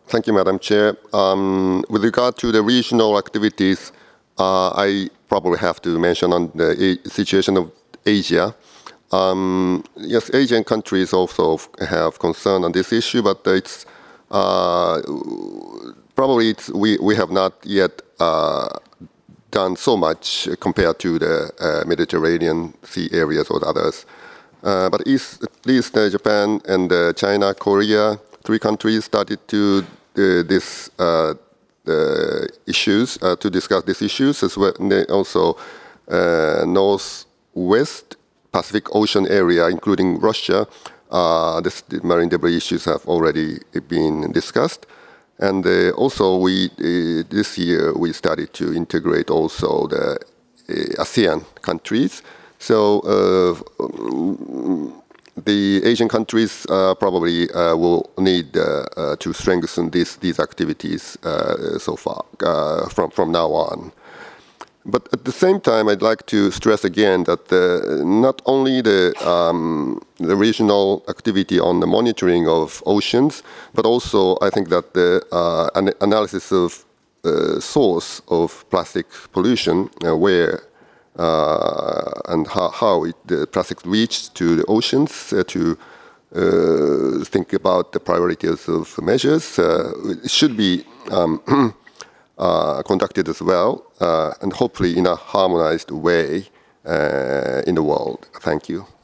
Thank you, Madam Chair. With regard to the regional activities, I probably have to mention on the situation of Asia. Yes, Asian countries also have concern on this issue, but it's probably we have not yet done so much compared to the Mediterranean Sea areas or others. But at least Japan and China, Korea, three countries started to this issues to discuss these issues as well. And also, Northwest Pacific Ocean area, including Russia, the marine debris issues have already been discussed. And also, this year we started to integrate also the ASEAN countries. So the Asian countries probably will need to strengthen these activities so far from now on. But at the same time, I'd like to stress again that not only the regional activity on the monitoring of oceans, but also I think that the analysis of source of plastic pollution, where and how the plastic reached to the oceans, to think about the priorities of measures, it should be conducted as well, and hopefully in a harmonized way in the world. Thank you.